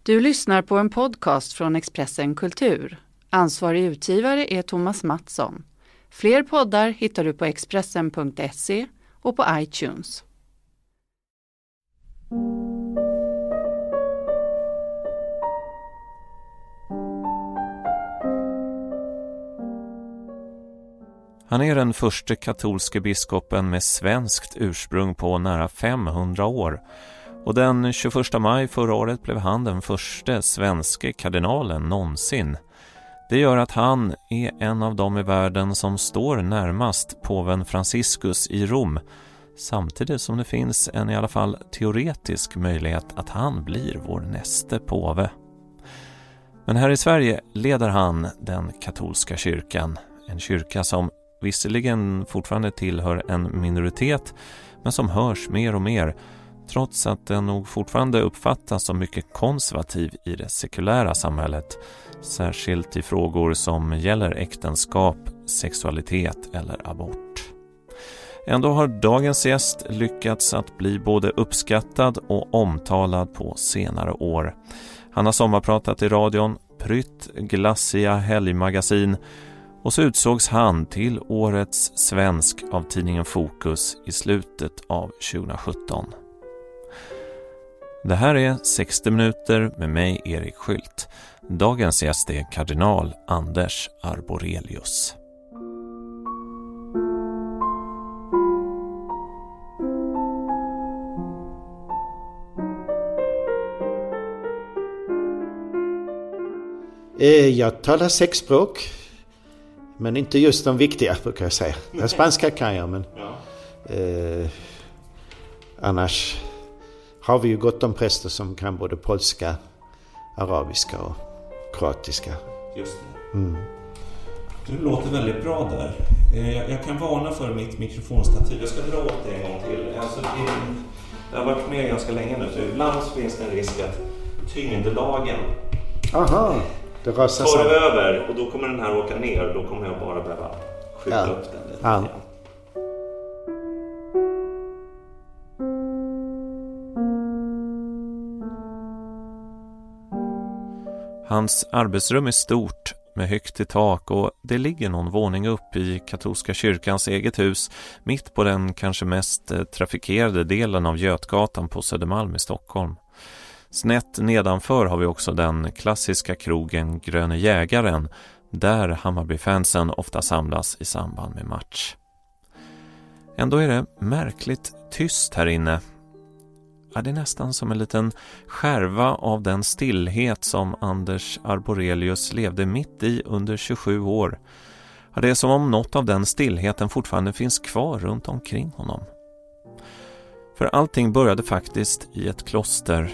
Du lyssnar på en podcast från Expressen Kultur. Ansvarig utgivare är Thomas Mattsson. Fler poddar hittar du på Expressen.se och på iTunes. Han är den första katolske biskopen med svenskt ursprung på nära 500 år. Och den 21 maj förra året blev han den första svenska kardinalen någonsin. Det gör att han är en av dem i världen som står närmast påven Franciscus i Rom, samtidigt som det finns en i alla fall teoretisk möjlighet att han blir vår nästa påve. Men här i Sverige leder han den katolska kyrkan, en kyrka som visserligen fortfarande tillhör en minoritet men som hörs mer och mer, trots att den nog fortfarande uppfattas som mycket konservativ i det sekulära samhället, särskilt i frågor som gäller äktenskap, sexualitet eller abort. Ändå har dagens gäst lyckats att bli både uppskattad och omtalad på senare år. Han har sommarpratat i radion, prytt glassiga helgmagasin, och så utsågs han till årets svensk av tidningen Fokus i slutet av 2017. Det här är 60 minuter med mig, Erik Skylt. Dagens gäst är kardinal Anders Arborelius. Jag talar 6 språk, men inte just de viktiga, brukar jag säga. Spanska kan jag, men annars har vi ju gott om präster som kan både polska, arabiska och kroatiska. Just det. Du låter väldigt bra där. Jag kan varna för mitt mikrofonstativ. Jag ska dra åt det en gång till. Alltså, det har varit med ganska länge nu, så ibland finns det en risk att tyngdlagen tar över och då kommer den här åka ner och då kommer jag bara behöva skjuta upp den lite. Ja. Hans arbetsrum är stort med högt i tak och det ligger någon våning upp i katolska kyrkans eget hus mitt på den kanske mest trafikerade delen av Götgatan på Södermalm i Stockholm. Snett nedanför har vi också den klassiska krogen Gröne Jägaren där Hammarby-fansen ofta samlas i samband med match. Ändå är det märkligt tyst här inne. Ja, det är nästan som en liten skärva av den stillhet som Anders Arborelius levde mitt i under 27 år. Ja, det är som om något av den stillheten fortfarande finns kvar runt omkring honom. För allting började faktiskt i ett kloster.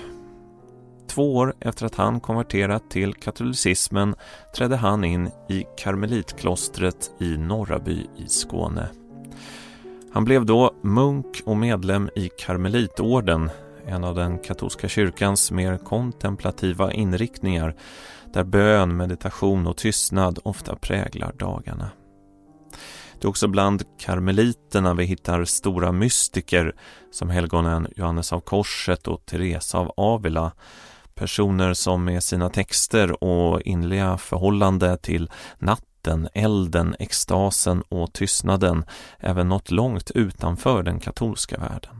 2 år efter att han konverterat till katolicismen trädde han in i karmelitklostret i Norraby i Skåne. Han blev då munk och medlem i karmelitorden, en av den katolska kyrkans mer kontemplativa inriktningar, där bön, meditation och tystnad ofta präglar dagarna. Det är också bland karmeliterna vi hittar stora mystiker som helgonen Johannes av Korset och Teresa av Avila, personer som med sina texter och inliga förhållande till natten, elden, extasen och tystnaden även nått långt utanför den katolska världen.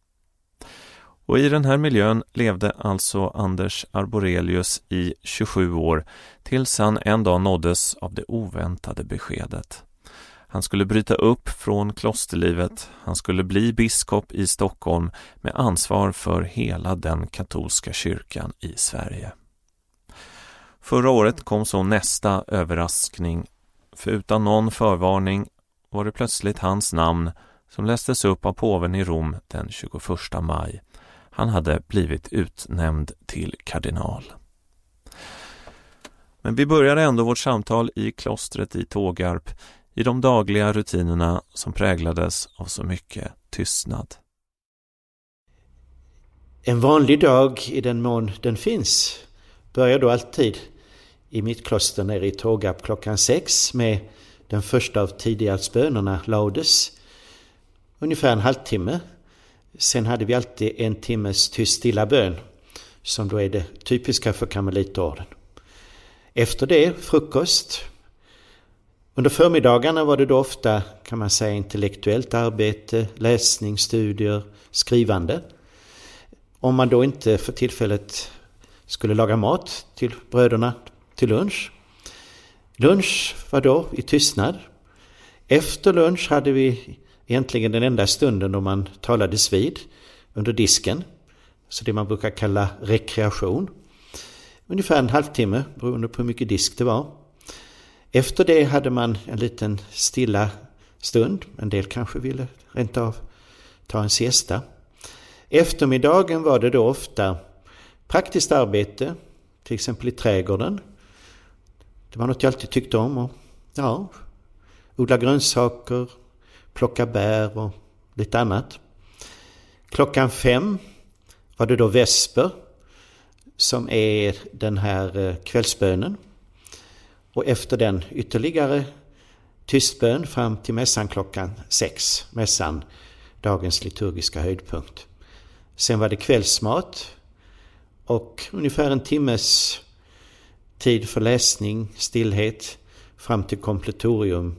Och i den här miljön levde alltså Anders Arborelius i 27 år tills han en dag nåddes av det oväntade beskedet. Han skulle bryta upp från klosterlivet, han skulle bli biskop i Stockholm med ansvar för hela den katolska kyrkan i Sverige. Förra året kom så nästa överraskning, för utan någon förvarning var det plötsligt hans namn som lästes upp av påven i Rom den 21 maj. Han hade blivit utnämnd till kardinal. Men vi började ändå vårt samtal i klostret i Tågarp, i de dagliga rutinerna som präglades av så mycket tystnad. En vanlig dag, i den mån den finns, börjar då alltid i mitt kloster nere i Tågarp klockan 6 med den första av tidigartsbönerna, laudes. Ungefär en halvtimme. Sen hade vi alltid en timmes tyst stilla bön som då är det typiska för karmelitorden. Efter det frukost. Under förmiddagarna var det då ofta, kan man säga, intellektuellt arbete, läsning, studier, skrivande. Om man då inte för tillfället skulle laga mat till bröderna till lunch. Lunch var då i tystnad. Efter lunch hade vi egentligen den enda stunden då man talades vid under disken. Så det man brukar kalla rekreation. Ungefär en halvtimme beroende på hur mycket disk det var. Efter det hade man en liten stilla stund. En del kanske ville rent av ta en siesta. Eftermiddagen var det då ofta praktiskt arbete, till exempel i trädgården. Det var något jag alltid tyckte om. Och, odla grönsaker, plocka bär och lite annat. 5:00 var det då vesper, som är den här kvällsbönen. Och efter den ytterligare tystbön fram till mässan 6:00. Mässan, dagens liturgiska höjdpunkt. Sen var det kvällsmat och ungefär en timmes tid för läsning, stillhet fram till kompletorium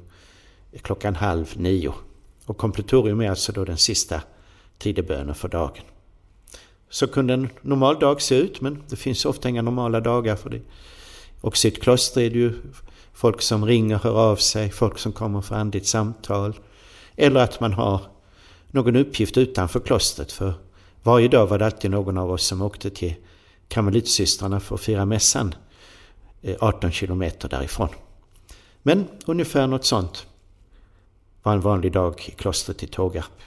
8:30. Och kompletorium är alltså då den sista tidebönen för dagen. Så kunde en normal dag se ut, men det finns ofta inga normala dagar för det. Och i ett kloster är det ju folk som ringer, hör av sig, folk som kommer för andligt samtal. Eller att man har någon uppgift utanför klostret. För varje dag var det alltid någon av oss som åkte till karmelitsystrarna för att fira mässan 18 kilometer därifrån. Men ungefär något sånt var en vanlig dag i klostret i Tågarp.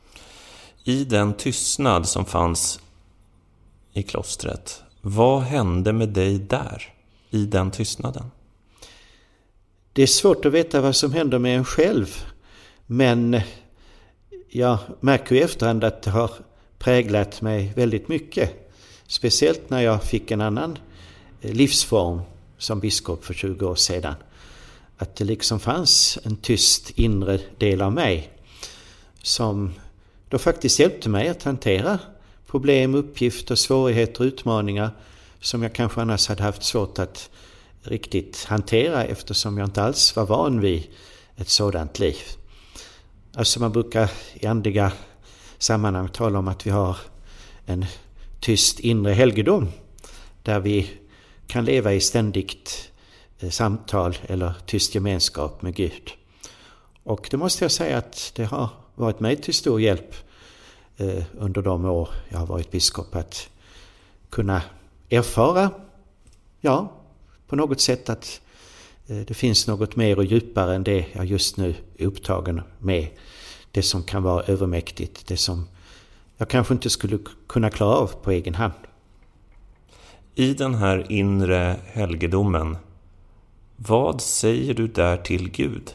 I den tystnad som fanns i klostret, vad hände med dig där, i den tystnaden? Det är svårt att veta vad som händer med en själv, men jag märker i efterhand att det har präglat mig väldigt mycket. Speciellt när jag fick en annan livsform som biskop för 20 år sedan. Att det liksom fanns en tyst inre del av mig som då faktiskt hjälpte mig att hantera problem, uppgifter, svårigheter och utmaningar som jag kanske annars hade haft svårt att riktigt hantera eftersom jag inte alls var van vid ett sådant liv. Alltså man brukar i andliga sammanhang tala om att vi har en tyst inre helgedom där vi kan leva i ständigt samtal eller tyst gemenskap med Gud. Och det måste jag säga att det har varit mig till stor hjälp under de år jag har varit biskop att kunna erfara, på något sätt att det finns något mer och djupare än det jag just nu är upptagen med. Det som kan vara övermäktigt, det som jag kanske inte skulle kunna klara av på egen hand. I den här inre helgedomen, vad säger du där till Gud?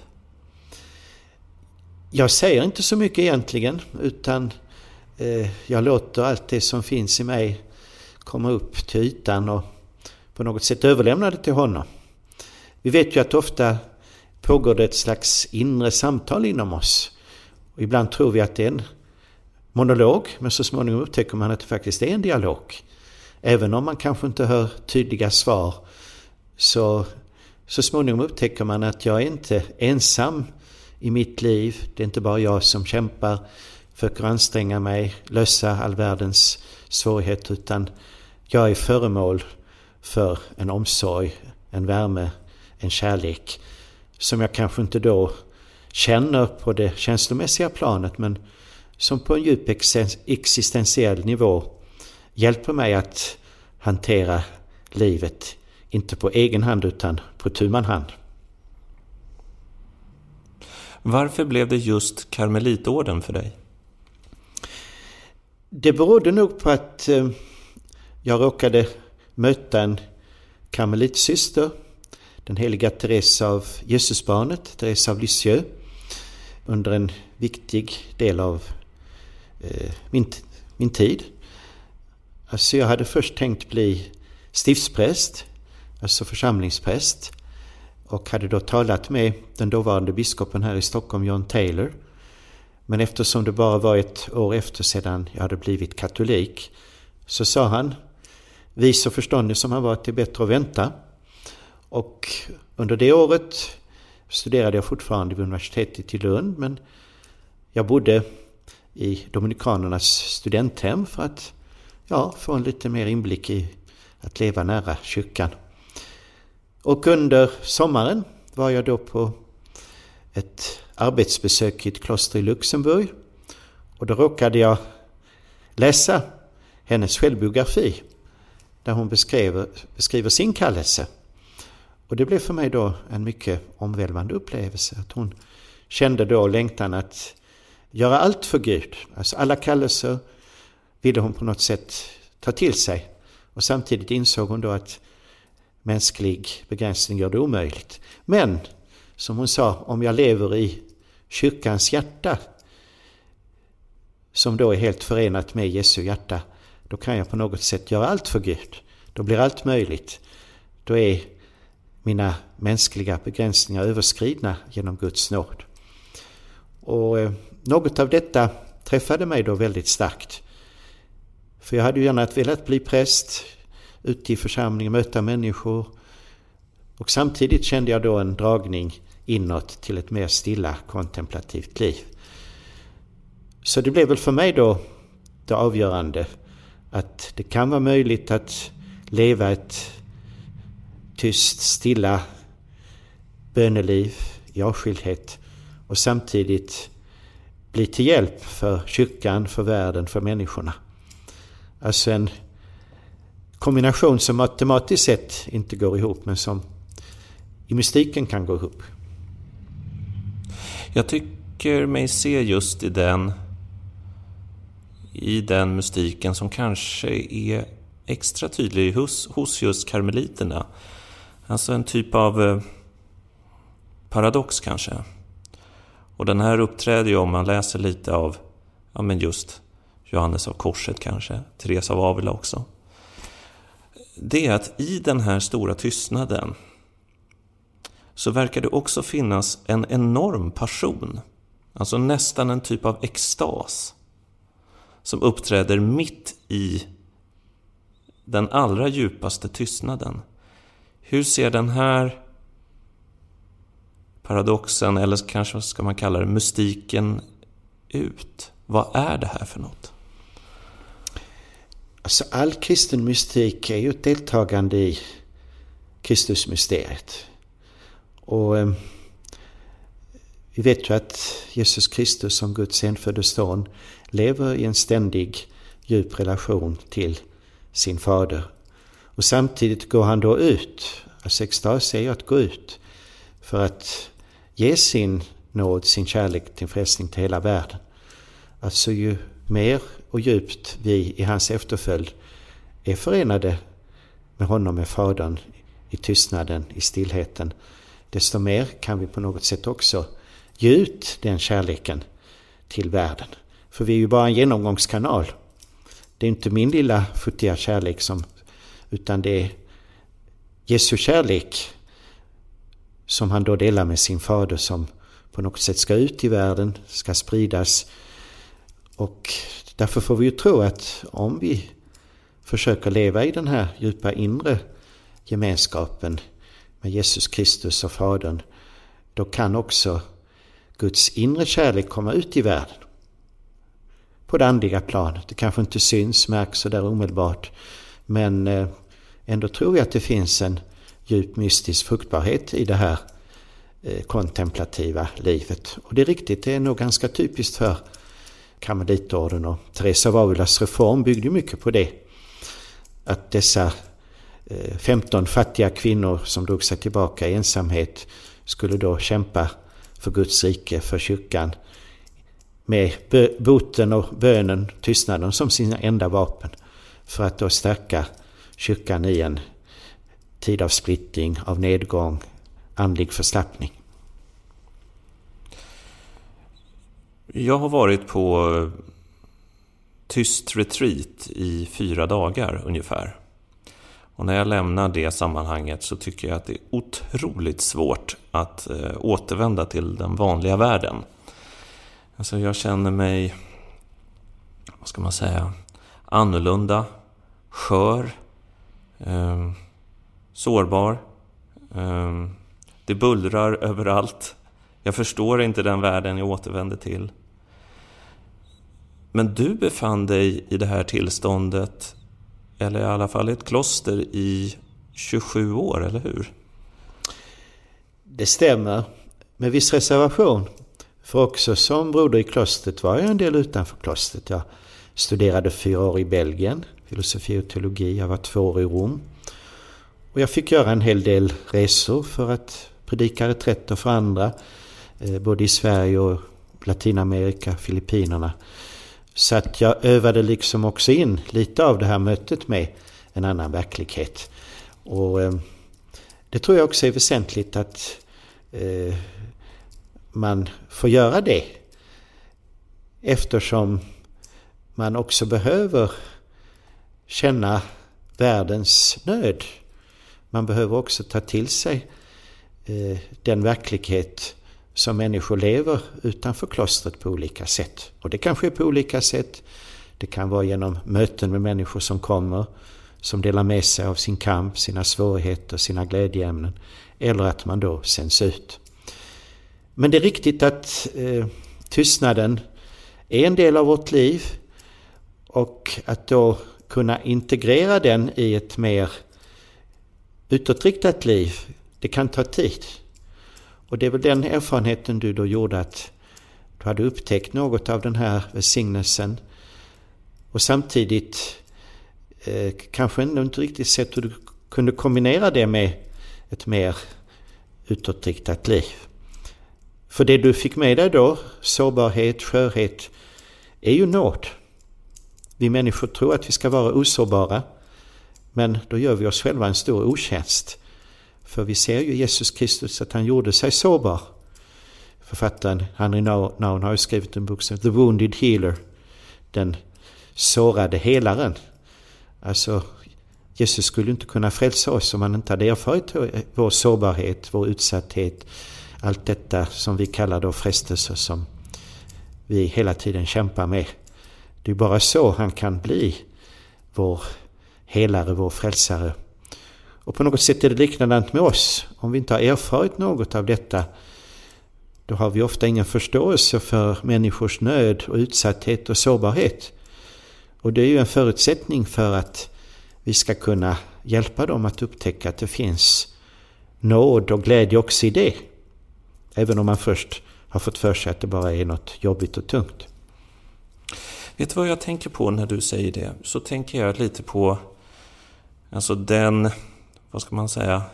Jag säger inte så mycket egentligen, utan jag låter allt det som finns i mig komma upp till ytan och på något sätt överlämna det till honom. Vi vet ju att ofta pågår det ett slags inre samtal inom oss. Och ibland tror vi att det är en monolog, men så småningom upptäcker man att det faktiskt är en dialog. Även om man kanske inte hör tydliga svar, så småningom upptäcker man att jag är inte ensam i mitt liv. Det är inte bara jag som kämpar, försöker anstränga mig, lösa all världens svårigheter, utan jag är föremål för en omsorg, en värme, en kärlek som jag kanske inte då känner på det känslomässiga planet, men som på en djup existentiell nivå hjälper mig att hantera livet, inte på egen hand utan på tu man hand. Varför blev det just karmelitorden för dig? Det berodde nog på att jag råkade möta en karmelitsyster, den heliga Therese av Jesusbarnet, Therese av Lisieux, under en viktig del av min tid. Alltså jag hade först tänkt bli stiftspräst, alltså församlingspräst, och hade då talat med den dåvarande biskopen här i Stockholm, John Taylor. Men eftersom det bara var ett år efter sedan jag hade blivit katolik, så sa han vis och förståndig som han var, att det är bättre att vänta. Och under det året studerade jag fortfarande vid universitetet i Lund, men jag bodde i Dominikanernas studenthem för att få en lite mer inblick i att leva nära kyrkan. Och under sommaren var jag då på ett arbetsbesök i ett kloster i Luxemburg, och då råkade jag läsa hennes självbiografi där hon beskriver sin kallelse. Och det blev för mig då en mycket omvälvande upplevelse, att hon kände då längtan att göra allt för Gud. Alltså alla kallelser ville hon på något sätt ta till sig, och samtidigt insåg hon då att mänsklig begränsning gör det omöjligt. Men som hon sa, om jag lever i kyrkans hjärta, som då är helt förenat med Jesu hjärta, då kan jag på något sätt göra allt för Gud. Då blir allt möjligt. Då är mina mänskliga begränsningar överskridna genom Guds nåd. Och något av detta träffade mig då väldigt starkt. För jag hade ju gärna velat bli präst, ute i församlingen, möta människor. Och samtidigt kände jag då en dragning inåt till ett mer stilla, kontemplativt liv. Så det blev väl för mig då det avgörande, att det kan vara möjligt att leva ett tyst, stilla böneliv i avskildhet och samtidigt bli till hjälp för kyrkan, för världen, för människorna. Alltså en kombination som matematiskt sett inte går ihop, men som i mystiken kan gå ihop. Jag tycker mig se just i den mystiken som kanske är extra tydlig hos just karmeliterna. Alltså en typ av paradox kanske. Och den här uppträder ju, om man läser lite av just Johannes av Korset kanske, Therese av Avila också. Det är att i den här stora tystnaden så verkar det också finnas en enorm passion. Alltså nästan en typ av extas som uppträder mitt i den allra djupaste tystnaden. Hur ser den här paradoxen, eller kanske ska man kalla det mystiken, ut? Vad är det här för något? Alltså all kristen mystik är ju ett deltagande i Kristusmysteriet. Och vi vet ju att Jesus Kristus som Guds enfödde son lever i en ständig djup relation till sin fader. Och samtidigt går han då ut, alltså extas är ju att gå ut för att ge sin nåd, sin kärlek till frälsning till hela världen. Alltså ju mer och djupt vi i hans efterföljd är förenade med honom, med fadern, i tystnaden, i stillheten, desto mer kan vi på något sätt också ge ut den kärleken till världen. För vi är ju bara en genomgångskanal. Det är inte min lilla futtiga kärlek utan det är Jesu kärlek som han då delar med sin fader, som på något sätt ska ut i världen, ska spridas. Och därför får vi ju tro att om vi försöker leva i den här djupa inre gemenskapen med Jesus Kristus och Fadern, då kan också Guds inre kärlek komma ut i världen. På det andliga planet. Det kanske inte syns, märks så där omedelbart. Men ändå tror jag att det finns en djup mystisk fruktbarhet i det här kontemplativa livet. Och det är riktigt, det är nog ganska typiskt för karmelitorden, och Therese av Avilas reform byggde mycket på det. Att dessa 15 fattiga kvinnor som drog sig tillbaka i ensamhet skulle då kämpa för Guds rike, för kyrkan, med boten och bönen, tystnaden som sina enda vapen, för att då stärka kyrkan i en tid av splittring, av nedgång, andlig förslappning. Jag har varit på tyst retreat i 4 dagar ungefär. Och när jag lämnar det sammanhanget så tycker jag att det är otroligt svårt att återvända till den vanliga världen. Alltså jag känner mig, vad ska man säga, annorlunda, skör, sårbar. Det bullrar överallt. Jag förstår inte den världen jag återvänder till. Men du befann dig i det här tillståndet, eller i alla fall i ett kloster, i 27 år, eller hur? Det stämmer, med viss reservation. För också som broder i klostret var jag en del utanför klostret. Jag studerade 4 år i Belgien, filosofi och teologi. Jag var 2 år i Rom. Och jag fick göra en hel del resor för att predika reträtter för andra. Både i Sverige och Latinamerika, Filippinerna. Så att jag övade liksom också in lite av det här mötet med en annan verklighet. Och det tror jag också är väsentligt att man får göra det. Eftersom man också behöver känna världens nöd. Man behöver också ta till sig den verklighet som människor lever utanför klostret på olika sätt. Och det kan ske på olika sätt. Det kan vara genom möten med människor som kommer, som delar med sig av sin kamp, sina svårigheter, sina glädjeämnen. Eller att man då sänds ut. Men det är riktigt att tystnaden är en del av vårt liv. Och att då kunna integrera den i ett mer utåtriktat liv, det kan ta tid. Och det är väl den erfarenheten du då gjorde, att du hade upptäckt något av den här välsignelsen. Och samtidigt kanske ändå inte riktigt sett hur du kunde kombinera det med ett mer utåtriktat liv. För det du fick med dig då, sårbarhet, skörhet, är ju nåd. Vi människor tror att vi ska vara osårbara, men då gör vi oss själva en stor otjänst. För vi ser ju Jesus Kristus att han gjorde sig sårbar. Författaren Henry Nouwen har ju skrivit en bok som The Wounded Healer, den sårade helaren. Alltså, Jesus skulle inte kunna frälsa oss om han inte hade erfarit vår sårbarhet, vår utsatthet, allt detta som vi kallar då frestelser som vi hela tiden kämpar med. Det är bara så han kan bli vår helare, vår frälsare. Och på något sätt är det liknande med oss. Om vi inte har erfarit något av detta, då har vi ofta ingen förståelse för människors nöd och utsatthet och sårbarhet. Och det är ju en förutsättning för att vi ska kunna hjälpa dem att upptäcka att det finns nåd och glädje också i det. Även om man först har fått för sig att det bara är något jobbigt och tungt. Vet du vad jag tänker på när du säger det? Så tänker jag lite på alltså den, vad ska man säga,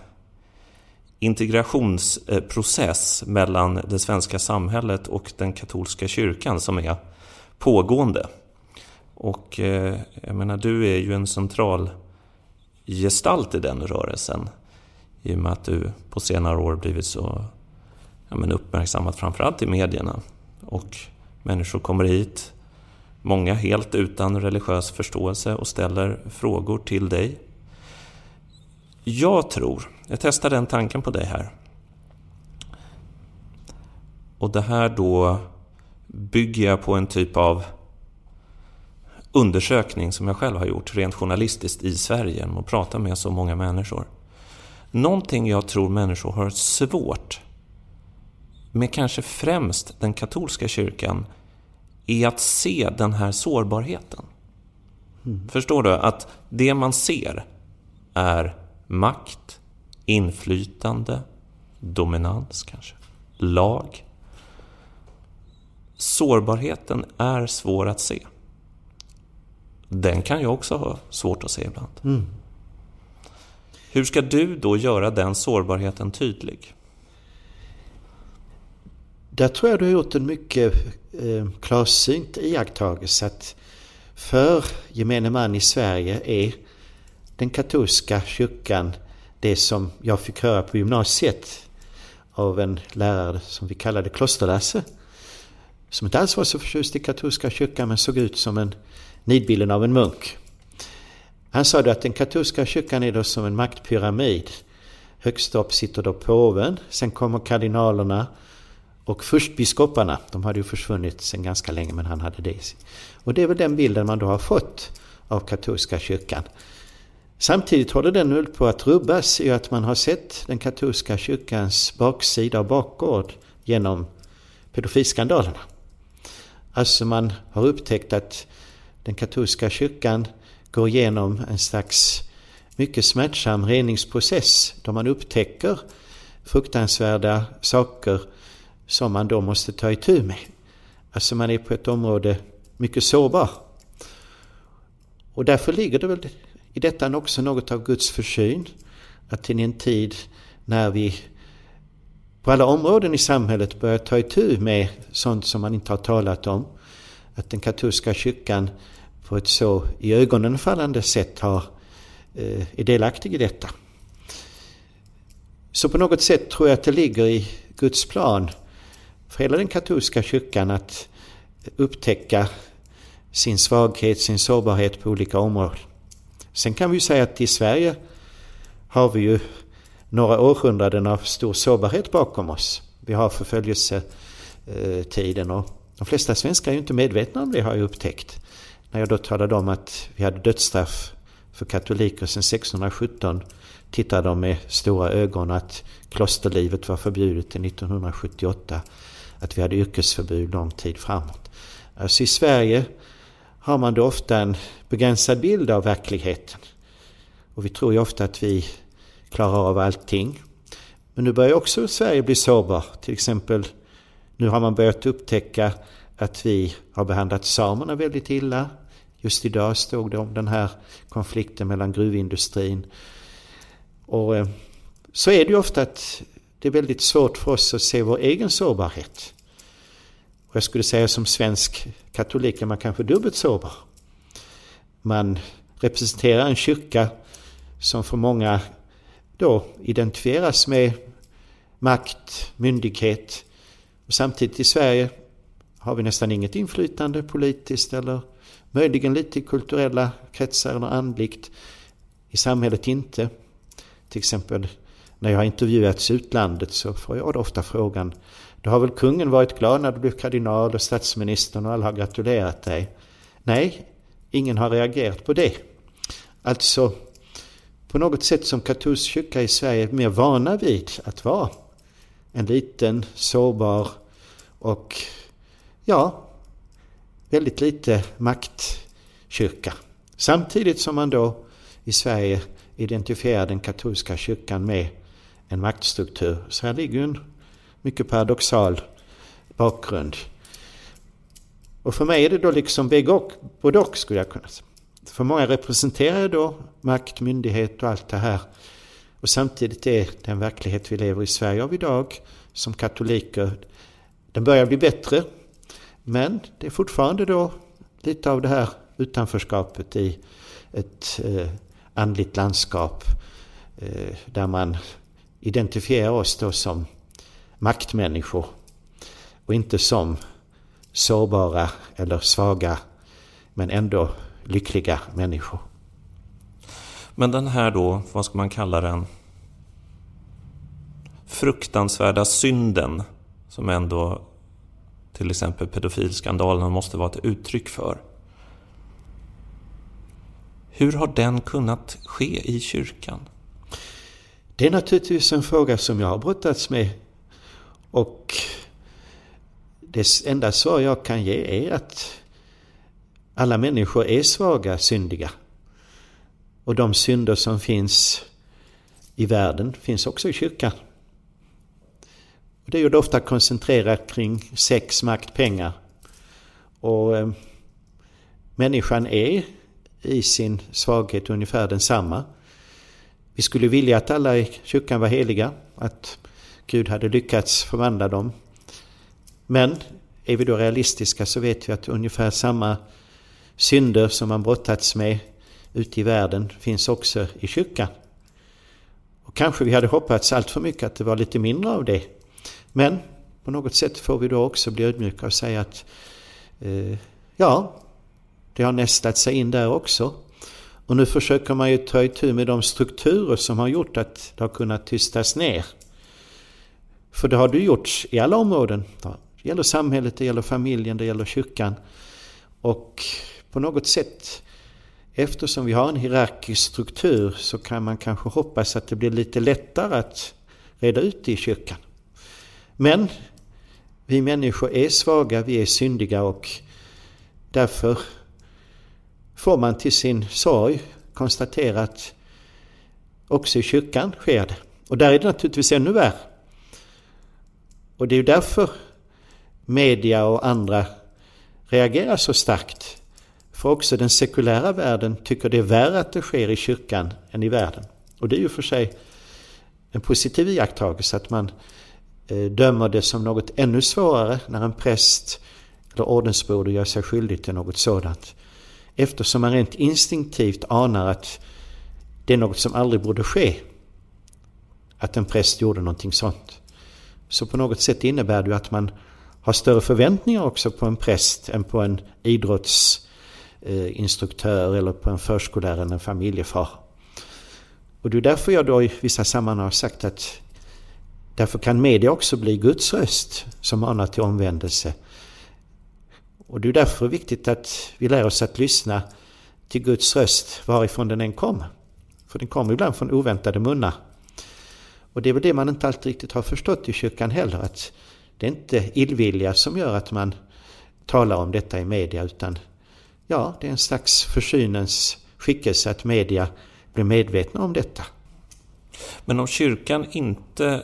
integrationsprocess mellan det svenska samhället och den katolska kyrkan som är pågående. Och jag menar, du är ju en central gestalt i den rörelsen i och med att du på senare år blivit så uppmärksammat framförallt i medierna. Och människor kommer hit, många helt utan religiös förståelse, och ställer frågor till dig. Jag testar den tanken på dig här. Och det här då bygger jag på en typ av undersökning som jag själv har gjort rent journalistiskt i Sverige och pratar med så många människor. Någonting jag tror människor har svårt med, kanske främst den katolska kyrkan, är att se den här sårbarheten. Förstår du? Att det man ser är makt, inflytande, dominans kanske, lag. Sårbarheten är svår att se. Den kan jag också ha svårt att se ibland. Hur ska du då göra den sårbarheten tydlig? Där tror jag du har gjort en mycket klarsynt iakttagelse, att för gemene man i Sverige är den katolska kyrkan det som jag fick höra på gymnasiet av en lärare som vi kallade Klosterlasse, som inte alls var så förtjust i katolska kyrkan men såg ut som en nidbilden av en munk. Han sa då att den katolska kyrkan är då som en maktpyramid. Högst upp sitter då påven, sen kommer kardinalerna och furstbiskoparna. De hade ju försvunnit sedan ganska länge, men han hade det. Och det är väl den bilden man då har fått av katolska kyrkan. Samtidigt håller den nu på att rubbas i att man har sett den katolska kyrkans baksida och bakgård genom pedofilskandalerna. Alltså man har upptäckt att den katolska kyrkan går igenom en slags mycket smärtsam reningsprocess då man upptäcker fruktansvärda saker som man då måste ta itu med. Alltså man är på ett område mycket sårbar. Och därför ligger det väl i detta också något av Guds försyn, att i en tid när vi på alla områden i samhället börjar ta itu med sånt som man inte har talat om, att den katolska kyrkan på ett så i ögonen fallande sätt är delaktig i detta. Så på något sätt tror jag att det ligger i Guds plan för hela den katolska kyrkan att upptäcka sin svaghet, sin sårbarhet på olika områden. Sen kan vi ju säga att i Sverige har vi ju några århundraden av stor sårbarhet bakom oss. Vi har förföljelsetiden och de flesta svenskar är ju inte medvetna om det, har jag upptäckt. När jag då talade om att vi hade dödsstraff för katoliker sedan 1617 tittade de med stora ögon att klosterlivet var förbjudet till 1978, att vi hade yrkesförbud lång tid framåt. Alltså i Sverige har man då ofta en begränsad bild av verkligheten. Och vi tror ju ofta att vi klarar av allting. Men nu börjar också Sverige bli sårbar. Till exempel, nu har man börjat upptäcka att vi har behandlat samerna väldigt illa. Just idag stod det om den här konflikten mellan gruvindustrin. Och så är det ju ofta att det är väldigt svårt för oss att se vår egen sårbarhet. Och jag skulle säga som svensk katolik är man kanske dubbelt sårbar. Man representerar en kyrka som för många då identifieras med makt, myndighet. Och samtidigt i Sverige har vi nästan inget inflytande politiskt eller möjligen lite i kulturella kretsar eller andligt. I samhället inte. Till exempel när jag har intervjuats i utlandet så får jag ofta frågan: då har väl kungen varit glad när du blev kardinal och statsministern och alla har gratulerat dig? Nej, ingen har reagerat på det. Alltså på något sätt som katolsk kyrka i Sverige är mer vana vid att vara en liten, sårbar och väldigt lite maktkyrka. Samtidigt som man då i Sverige identifierar den katolska kyrkan med en maktstruktur. Så här ligger en mycket paradoxal bakgrund. Och för mig är det då liksom både och skulle jag kunna säga. För många representerar då makt, myndighet och allt det här. Och samtidigt är den verklighet vi lever i Sverige av idag som katoliker, den börjar bli bättre. Men det är fortfarande då lite av det här utanförskapet i ett andligt landskap där man identifierar oss då som maktmänniskor och inte som sårbara eller svaga men ändå lyckliga människor. Men den här då, vad ska man kalla den? Fruktansvärda synden som ändå till exempel pedofilskandalen måste vara ett uttryck för. Hur har den kunnat ske i kyrkan? Det är naturligtvis en fråga som jag har brottats med. Och det enda svar jag kan ge är att alla människor är svaga, syndiga. Och de synder som finns i världen finns också i kyrkan. Och det är ju ofta koncentrerat kring sex, makt, pengar. Och människan är i sin svaghet ungefär densamma. Vi skulle vilja att alla i kyrkan var heliga, att Gud hade lyckats förvandla dem. Men är vi då realistiska så vet vi att ungefär samma synder som man brottats med ute i världen finns också i kyrkan. Och kanske vi hade hoppats allt för mycket att det var lite mindre av det. Men på något sätt får vi då också bli ödmjuka och säga att det har nästlat sig in där också. Och nu försöker man ju ta itu med de strukturer som har gjort att det har kunnat tystas ner. För det har du gjort i alla områden. Det gäller samhället, det gäller familjen, det gäller kyrkan. Och på något sätt eftersom vi har en hierarkisk struktur så kan man kanske hoppas att det blir lite lättare att reda ut det i kyrkan. Men vi människor är svaga, vi är syndiga och därför får man till sin sorg konstatera att också i kyrkan sker det. Och där är det naturligtvis ännu värre. Och det är ju därför media och andra reagerar så starkt. För också den sekulära världen tycker det är värre att det sker i kyrkan än i världen. Och det är ju för sig en positiv iakttagelse att man dömer det som något ännu svårare när en präst eller ordensbroder gör sig skyldig till något sådant. Eftersom man rent instinktivt anar att det är något som aldrig borde ske. Att en präst gjorde någonting sånt. Så på något sätt innebär det ju att man har större förväntningar också på en präst än på en idrottsinstruktör eller på en förskollärare än en familjefar. Och det är därför jag då i vissa sammanhang har sagt att därför kan media också bli Guds röst som manar till omvändelse. Och det är därför viktigt att vi lär oss att lyssna till Guds röst varifrån den än kommer. För den kommer ibland från oväntade munnar. Och det är väl det man inte alltid riktigt har förstått i kyrkan heller. Att det är inte illvilja som gör att man talar om detta i media. Utan ja, det är en slags försynens skickelse att media blir medvetna om detta. Men om kyrkan inte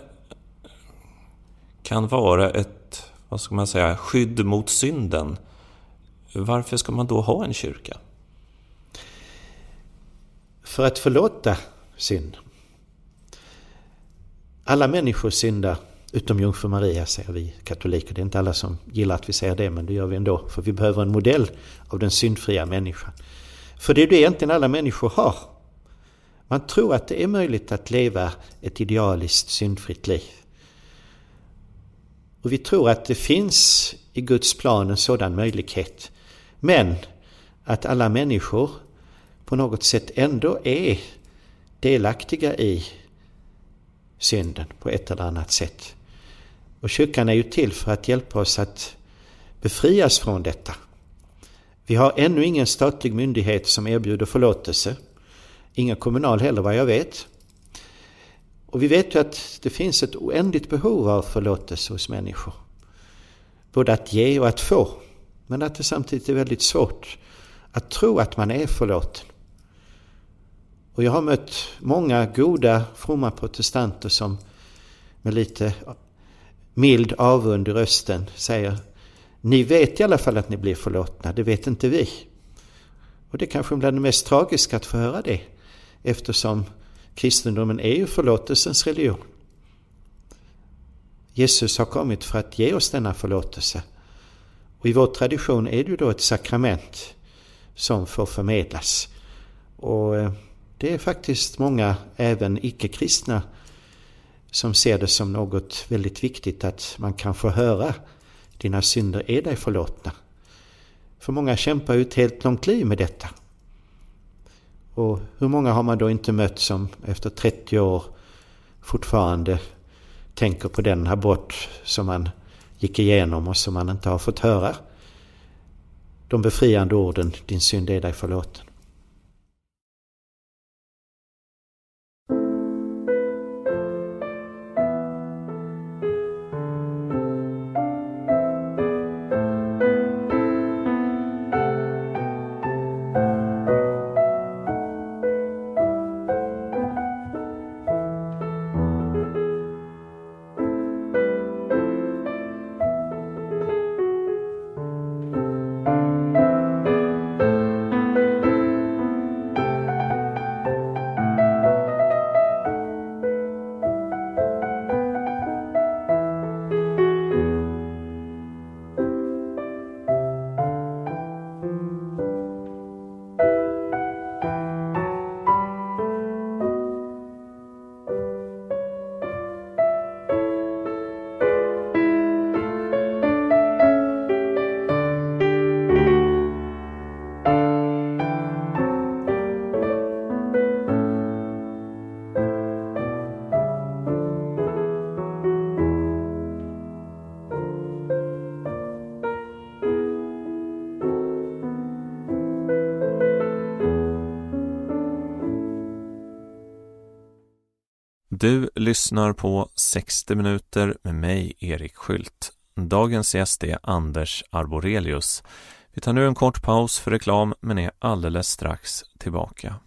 kan vara ett, vad ska man säga, skydd mot synden, varför ska man då ha en kyrka? För att förlåta synd. Alla människor syndar utom Jungfru Maria, säger vi katoliker. Det är inte alla som gillar att vi säger det, men det gör vi ändå. För vi behöver en modell av den syndfria människan. För det är det egentligen alla människor har. Man tror att det är möjligt att leva ett idealiskt syndfritt liv. Och vi tror att det finns i Guds plan en sådan möjlighet. Men att alla människor på något sätt ändå är delaktiga i synden på ett eller annat sätt. Och kyrkan är ju till för att hjälpa oss att befrias från detta. Vi har ännu ingen statlig myndighet som erbjuder förlåtelse. Ingen kommunal heller vad jag vet. Och vi vet ju att det finns ett oändligt behov av förlåtelse hos människor. Både att ge och att få. Men att det samtidigt är väldigt svårt att tro att man är förlåten. Och jag har mött många goda, fromma protestanter som med lite mild avund i rösten säger: ni vet i alla fall att ni blir förlåtna, det vet inte vi. Och det kanske blir det mest tragiska att få höra det, eftersom kristendomen är ju förlåtelsens religion. Jesus har kommit för att ge oss denna förlåtelse. Och i vår tradition är det ju då ett sakrament som får förmedlas. Och det är faktiskt många, även icke-kristna, som ser det som något väldigt viktigt att man kan få höra: dina synder är dig förlåtna. För många kämpar ju ett helt långt liv med detta. Och hur många har man då inte mött som efter 30 år fortfarande tänker på den abort som man gick igenom och som man inte har fått höra de befriande orden: din synd är dig förlåten. Du lyssnar på 60 minuter med mig, Erik Skylt. Dagens gäst är Anders Arborelius. Vi tar nu en kort paus för reklam men är alldeles strax tillbaka.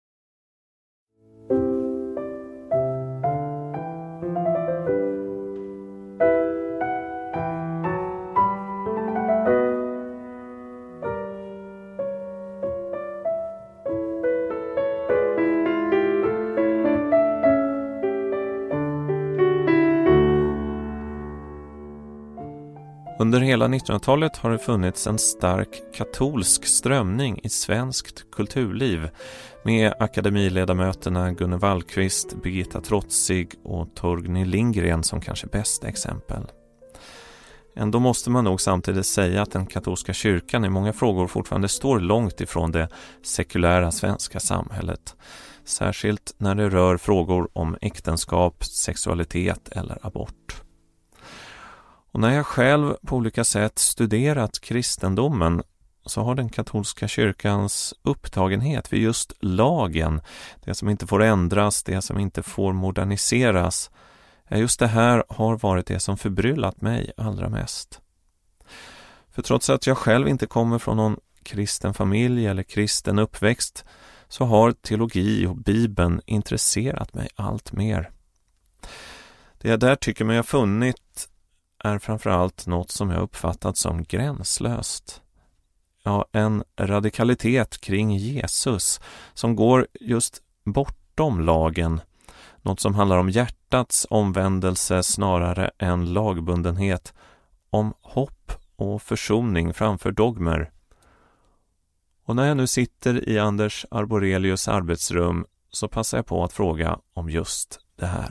Under hela 1900-talet har det funnits en stark katolsk strömning i svenskt kulturliv med akademiledamöterna Gunnar Wallqvist, Birgitta Trotzig och Torgny Lindgren som kanske bästa exempel. Ändå måste man nog samtidigt säga att den katolska kyrkan i många frågor fortfarande står långt ifrån det sekulära svenska samhället. Särskilt när det rör frågor om äktenskap, sexualitet eller abort. Och när jag själv på olika sätt studerat kristendomen så har den katolska kyrkans upptagenhet vid just lagen, det som inte får ändras, det som inte får moderniseras, just det här har varit det som förbryllat mig allra mest. För trots att jag själv inte kommer från någon kristen familj eller kristen uppväxt så har teologi och Bibeln intresserat mig allt mer. Det jag där tycker mig ha funnit är framförallt något som jag uppfattat som gränslöst. Ja, en radikalitet kring Jesus som går just bortom lagen. Något som handlar om hjärtats omvändelse snarare än lagbundenhet. Om hopp och försoning framför dogmer. Och när jag nu sitter i Anders Arborelius arbetsrum så passar jag på att fråga om just det här.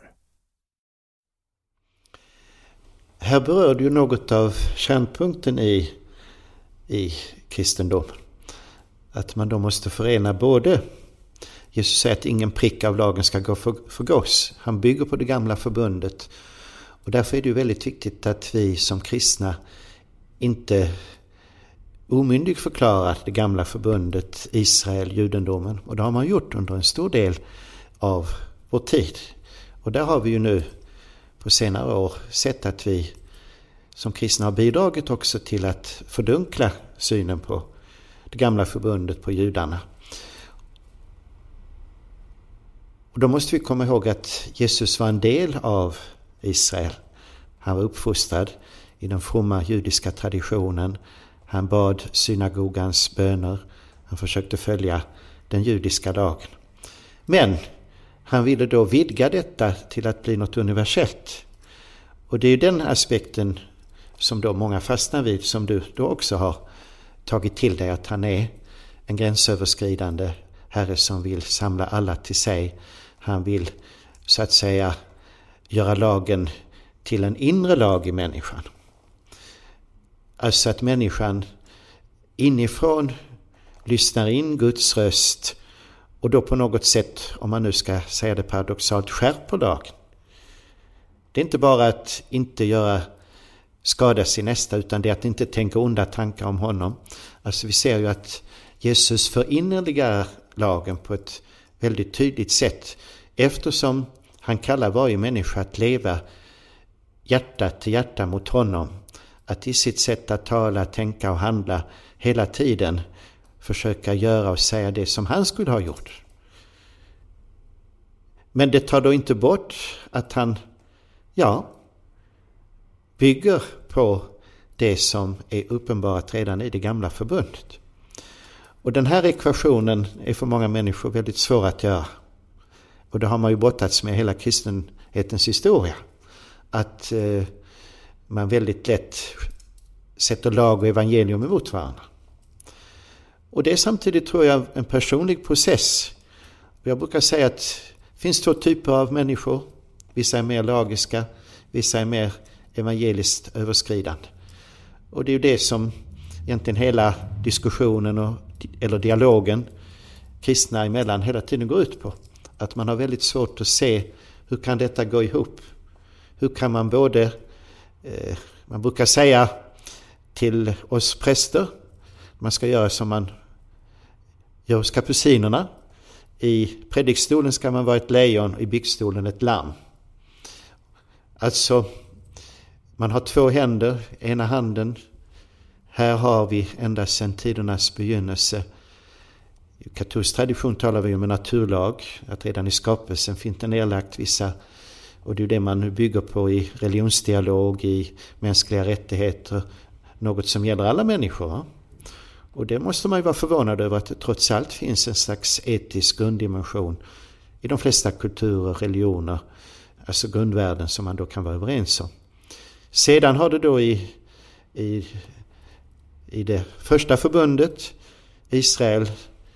Här berör du något av kärnpunkten i kristendomen. Att man då måste förena både, Jesus säger att ingen prick av lagen ska gå förgås. Han bygger på det gamla förbundet. Och därför är det ju väldigt viktigt att vi som kristna inte omyndig förklarar det gamla förbundet, Israel, judendomen. Och det har man gjort under en stor del av vår tid. Och där har vi ju nu på senare år sett att vi som kristna har bidragit också till att fördunkla synen på det gamla förbundet, på judarna. Och då måste vi komma ihåg att Jesus var en del av Israel. Han var uppfostrad i den fromma judiska traditionen. Han bad synagogans böner. Han försökte följa den judiska lagen. Men han ville då vidga detta till att bli något universellt. Och det är den aspekten som då många fastnar vid, som du då också har tagit till dig, att han är en gränsöverskridande Herre som vill samla alla till sig. Han vill så att säga göra lagen till en inre lag i människan. Alltså att människan inifrån lyssnar in Guds röst och då på något sätt, om man nu ska säga det paradoxalt, skärper lagen. Det är inte bara att inte göra skada sin nästa, utan det är att inte tänka onda tankar om honom. Alltså vi ser ju att Jesus förinnerligar lagen på ett väldigt tydligt sätt, eftersom han kallar varje människa att leva hjärta till hjärta mot honom. Att i sitt sätt att tala, tänka och handla hela tiden försöka göra och säga det som han skulle ha gjort. Men det tar då inte bort att han bygger på det som är uppenbarat redan i det gamla förbundet. Och den här ekvationen är för många människor väldigt svår att göra. Och det har man ju brottats med hela kristenhetens historia. Att man väldigt lätt sätter lag och evangelium emot varandra. Och det är samtidigt, tror jag, en personlig process. Och jag brukar säga att det finns två typer av människor. Vissa är mer lagiska, vissa är mer evangeliskt överskridande. Och det är ju det som egentligen hela diskussionen eller dialogen kristna emellan hela tiden går ut på. Att man har väldigt svårt att se hur kan detta gå ihop. Hur kan man både, man brukar säga till oss präster, man ska göra som man gör hos kapucinerna. I predikstolen ska man vara ett lejon och i biktstolen ett lamm. Alltså, man har 2 händer, ena handen. Här har vi ända sedan tidernas begynnelse. I katolsk tradition talar vi om en naturlag, att redan i skapelsen finns det nedlagt vissa, och det är det man nu bygger på i religionsdialog, i mänskliga rättigheter, något som gäller alla människor. Och det måste man ju vara förvånad över, att det trots allt finns en slags etisk grunddimension i de flesta kulturer, religioner, alltså grundvärden som man då kan vara överens om. Sedan har det då i det första förbundet, Israel,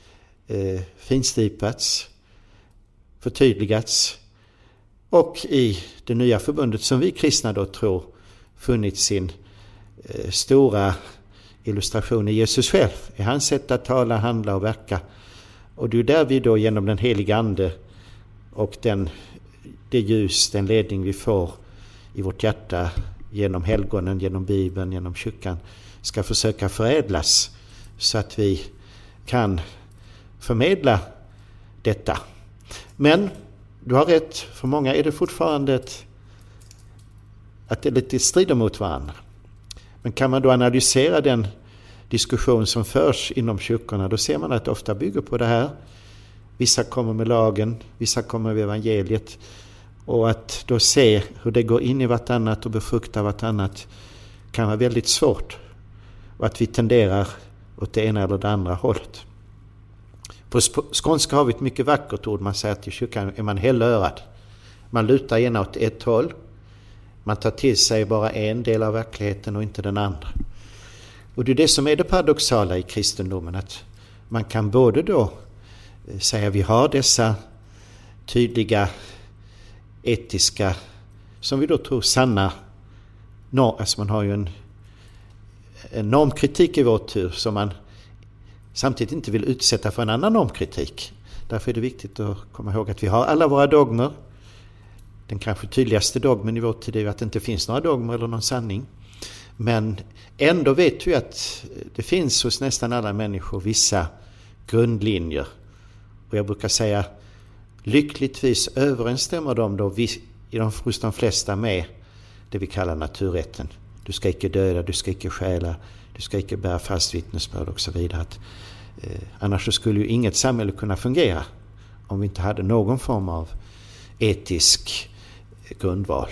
finslipats, förtydligats, och i det nya förbundet som vi kristna då tror funnit sin stora illustration i Jesus själv, i hans sätt att tala, handla och verka. Och det är där vi då genom den heliga ande och det ljus, den ledning vi får i vårt hjärta genom helgonen, genom Bibeln, genom kyrkan, ska försöka förädlas så att vi kan förmedla detta. Men du har rätt, för många är det fortfarande att det lite strider mot varandra. Men kan man då analysera den diskussion som förs inom kyrkorna, då ser man att det ofta bygger på det här. Vissa kommer med lagen, vissa kommer med evangeliet. Och att då se hur det går in i vartannat och befruktar vartannat kan vara väldigt svårt. Och att vi tenderar åt det ena eller det andra hållet. På skånska har vi ett mycket vackert ord. Man säger att i kyrkan är man hällörad. Man lutar gärna åt ett håll. Man tar till sig bara en del av verkligheten och inte den andra. Och det är det som är det paradoxala i kristendomen. Att man kan både då säga att vi har dessa tydliga etiska, som vi då tror sanna, alltså man har ju en normkritik i vår tur som man samtidigt inte vill utsätta för en annan normkritik. Därför är det viktigt att komma ihåg att vi har alla våra dogmer. Den kanske tydligaste dogmen i vår tid är att det inte finns några dogmer eller någon sanning. Men ändå vet vi att det finns hos nästan alla människor vissa grundlinjer. Och jag brukar säga, lyckligtvis överensstämmer de då hos de flesta med det vi kallar naturrätten. Du ska icke döda, du ska icke stjäla, du ska icke bära fast vittnesbörd och så vidare. Annars så skulle ju inget samhälle kunna fungera om vi inte hade någon form av etisk grundval.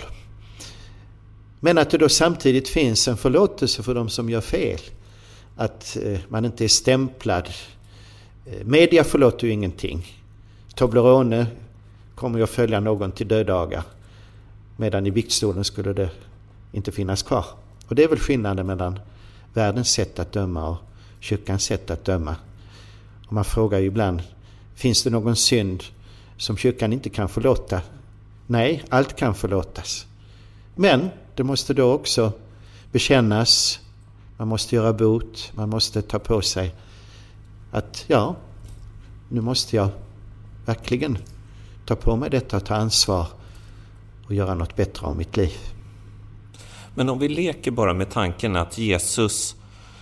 Men att det då samtidigt finns en förlåtelse för de som gör fel. Att man inte är stämplad. Media förlåter ju ingenting. Toblerone kommer ju att följa någon till döddagar. Medan i biktstolen skulle det inte finnas kvar. Och det är väl skillnaden mellan världens sätt att döma och kyrkans sätt att döma. Och man frågar ju ibland, finns det någon synd som kyrkan inte kan förlåta? Nej, allt kan förlåtas. Men det måste då också bekännas, man måste göra bot, man måste ta på sig att nu måste jag verkligen ta på mig detta och ta ansvar och göra något bättre av mitt liv. Men om vi leker bara med tanken att Jesus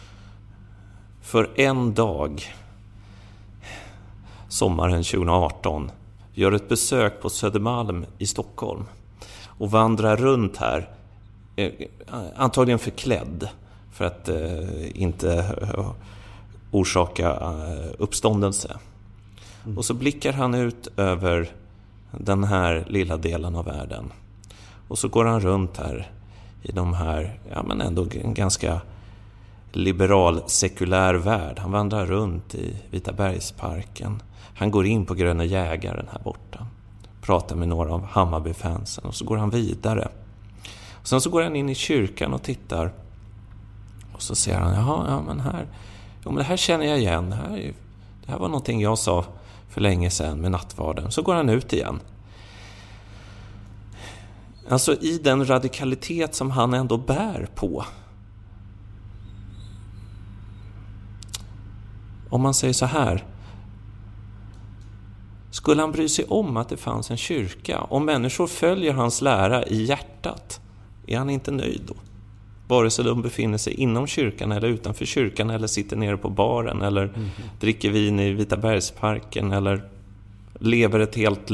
för en dag, sommaren 2018, gör ett besök på Södermalm i Stockholm och vandrar runt här, antagligen förklädd för att inte orsaka uppståndelse. Och så blickar han ut över den här lilla delen av världen. Och så går han runt här i de här, men ändå en ganska liberal, sekulär värld. Han vandrar runt i Vitabergsparken. Han går in på Gröna Jägaren här borta. Pratar med några av Hammarby-fansen. Och så går han vidare. Och sen så går han in i kyrkan och tittar. Och så ser han, men det här känner jag igen. Det här var någonting jag sa för länge sedan med nattvarden. Så går han ut igen. Alltså i den radikalitet som han ändå bär på. Om man säger så här. Skulle han bry sig om att det fanns en kyrka? Om människor följer hans lära i hjärtat, är han inte nöjd då? Vare sig de befinner sig inom kyrkan eller utanför kyrkan, eller sitter nere på baren, eller dricker vin i Vitabergsparken, eller lever ett helt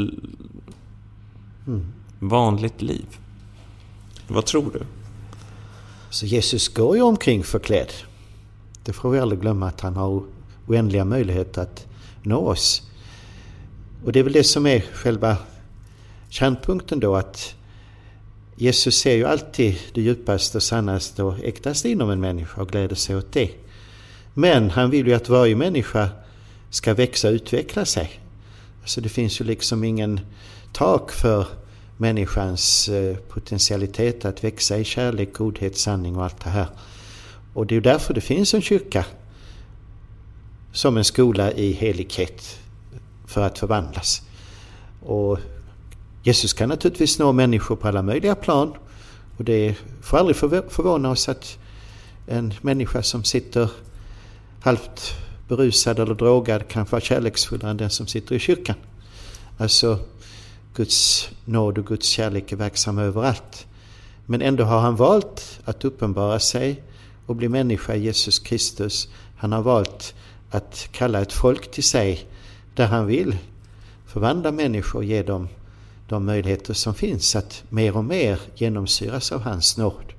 vanligt liv. Vad tror du? Så Jesus går ju omkring förklädd. Det får vi aldrig glömma, att han har oändliga möjligheter att nå oss. Och det är väl det som är själva kärnpunkten då, att Jesus ser ju alltid det djupaste och sannaste och äktaste inom en människa och gläder sig åt det. Men han vill ju att varje människa ska växa och utveckla sig. Så det finns ju liksom ingen tak för människans potentialitet att växa i kärlek, godhet, sanning och allt det här. Och det är ju därför det finns en kyrka som en skola i helighet för att förvandlas. Och Jesus kan naturligtvis nå människor på alla möjliga plan, och det får aldrig förvåna oss att en människa som sitter halvt berusad eller drogad kan vara kärleksfullare än den som sitter i kyrkan. Alltså Guds nåd och Guds kärlek är verksam överallt. Men ändå har han valt att uppenbara sig och bli människa i Jesus Kristus. Han har valt att kalla ett folk till sig där han vill förvandla människor och ge dem de möjligheter som finns att mer och mer genomsyras av hans nåd.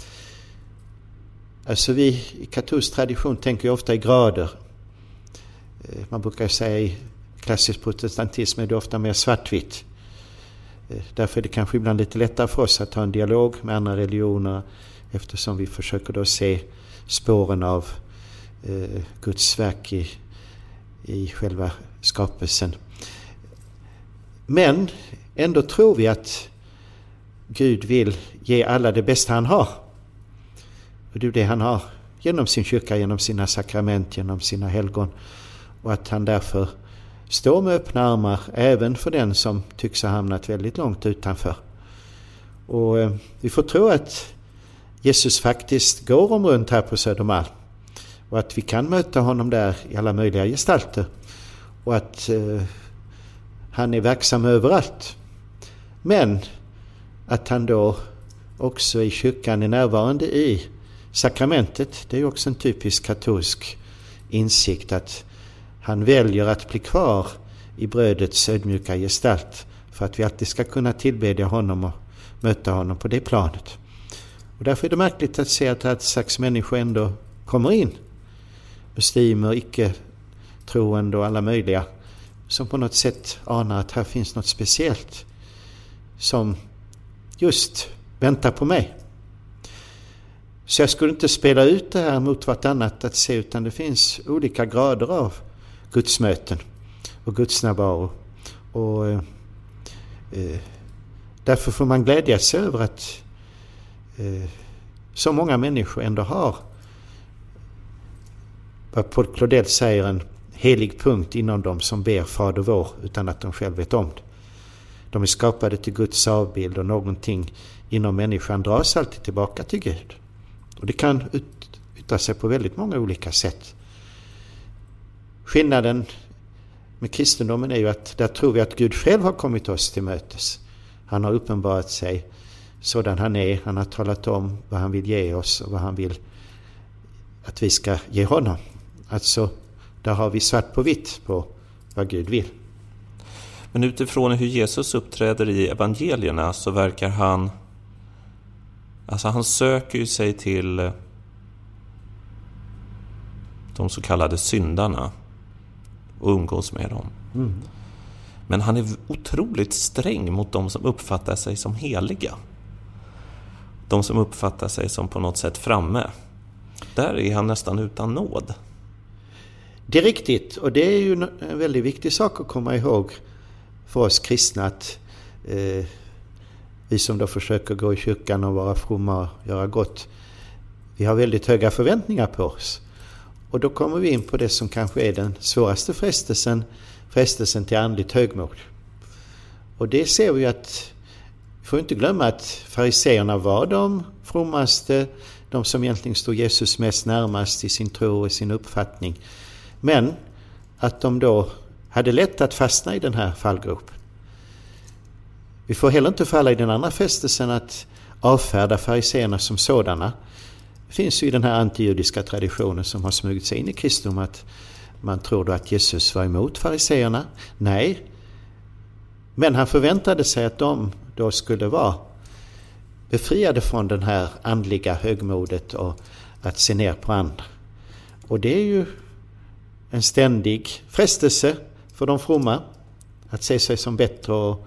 Alltså vi i katolsk tradition tänker ju ofta i grader. Man brukar säga i klassisk protestantism är det ofta mer svartvitt. Därför är det kanske ibland lite lättare för oss att ha en dialog med andra religioner, eftersom vi försöker då se spåren av Guds verk i själva skapelsen. Men ändå tror vi att Gud vill ge alla det bästa han har. Och det är det han har genom sin kyrka, genom sina sakrament, genom sina helgon. Och att han därför står med öppna armar även för den som tycks ha hamnat väldigt långt utanför. Och vi får tro att Jesus faktiskt går om runt här på Södermalm. Och att vi kan möta honom där i alla möjliga gestalter. Och att han är verksam överallt. Men att han då också i kyrkan är närvarande i sakramentet. Det är ju också en typisk katolsk insikt, att han väljer att bli kvar i brödets ödmjuka gestalt för att vi alltid ska kunna tillbedja honom och möta honom på det planet. Och därför är det märkligt att se att allt slags människor ändå kommer in. Muslimer, icke-troende och alla möjliga, som på något sätt anar att här finns något speciellt som just väntar på mig. Så jag skulle inte spela ut det här mot vartannat att se, utan det finns olika grader av Guds möten och Guds närvaro. Och därför får man glädja sig över att så många människor ändå har, vad Paul Claudel säger, en helig punkt inom dem som ber Fader vår utan att de själv vet om det. De är skapade till Guds avbild, och någonting inom människan dras alltid tillbaka till Gud. Och det kan yttra sig på väldigt många olika sätt. Skillnaden med kristendomen är ju att där tror vi att Gud själv har kommit oss till mötes. Han har uppenbarat sig sådan han är. Han har talat om vad han vill ge oss och vad han vill att vi ska ge honom. Alltså, där har vi svart på vitt på vad Gud vill. Men utifrån hur Jesus uppträder i evangelierna så verkar han söker ju sig till de så kallade syndarna och umgås med dem. Mm. Men han är otroligt sträng mot de som uppfattar sig som heliga. De som uppfattar sig som på något sätt framme. Där är han nästan utan nåd. Det är riktigt, och det är ju en väldigt viktig sak att komma ihåg för oss kristna, att vi som då försöker gå i kyrkan och vara fromma och göra gott, vi har väldigt höga förväntningar på oss. Och då kommer vi in på det som kanske är den svåraste frestelsen till andligt högmod. Och det ser vi att, vi får inte glömma att fariseerna var de frommaste, de som egentligen stod Jesus mest närmast i sin tro och sin uppfattning. Men att de då hade lätt att fastna i den här fallgropen. Vi får heller inte falla i den andra frestelsen att avfärda fariseerna som sådana. Det finns ju i den här antijudiska traditionen som har smugit sig in i kristendom att man tror då att Jesus var emot fariseerna. Nej, Men han förväntade sig att de då skulle vara befriade från den här andliga högmodet och att se ner på andra. Och det är ju en ständig frestelse för de fromma att se sig som bättre och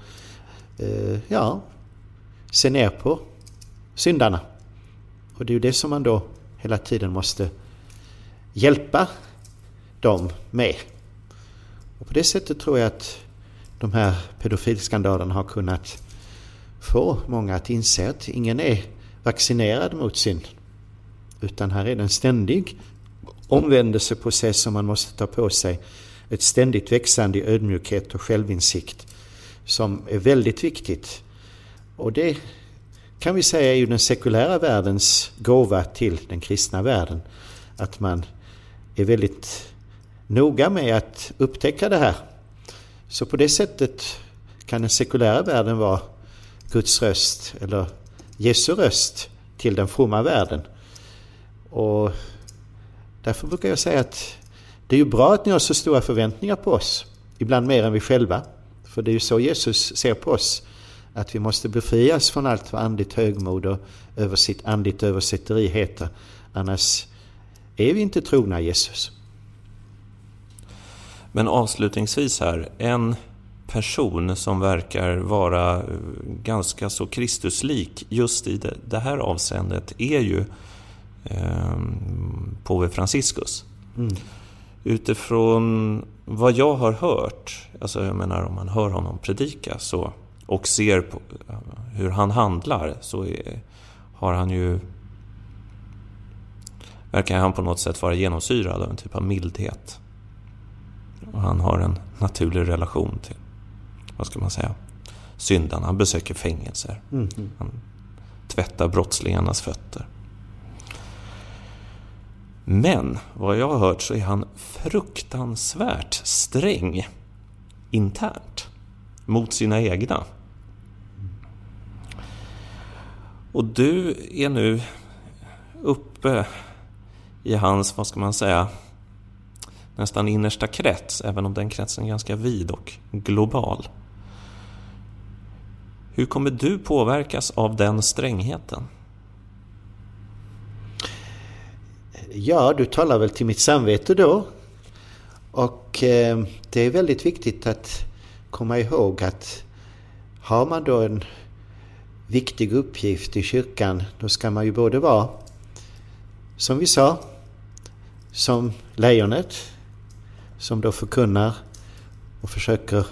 se ner på syndarna. Och det är ju det som man då hela tiden måste hjälpa dem med. Och på det sättet tror jag att de här pedofilskandalerna har kunnat få många att inse att ingen är vaccinerad mot synd. Utan här är det en ständig omvändelseprocess som man måste ta på sig. Ett ständigt växande ödmjukhet och självinsikt som är väldigt viktigt. Och det kan vi säga är ju den sekulära världens gåva till den kristna världen. Att man är väldigt noga med att upptäcka det här. Så på det sättet kan den sekulära världen vara Guds röst eller Jesu röst till den fromma världen. Och därför brukar jag säga att det är ju bra att ni har så stora förväntningar på oss. Ibland mer än vi själva. För det är ju så Jesus ser på oss. Att vi måste befrias från allt vad andligt högmod och andligt översätteri heter. Annars är vi inte trogna Jesus. Men avslutningsvis här, en person som verkar vara ganska så Kristuslik just i det här avseendet är ju påve Franciscus. Utifrån vad jag har hört, alltså jag menar om man hör honom predika så, och ser på hur han handlar, så har han ju, verkar han på något sätt vara genomsyrad av en typ av mildhet. Och han har en naturlig relation till, vad ska man säga, syndarna. Han besöker fängelser. Han tvättar brottslingarnas fötter. Men vad jag har hört så är han fruktansvärt sträng internt mot sina egna. Och du är nu uppe i hans, vad ska man säga, nästan innersta krets, även om den kretsen är ganska vid och global. Hur kommer du påverkas av den strängheten? Ja, du talar väl till mitt samvete då. Och det är väldigt viktigt att komma ihåg att har man då en viktig uppgift i kyrkan, då ska man ju både vara, som vi sa, som lejonet, som då förkunnar och försöker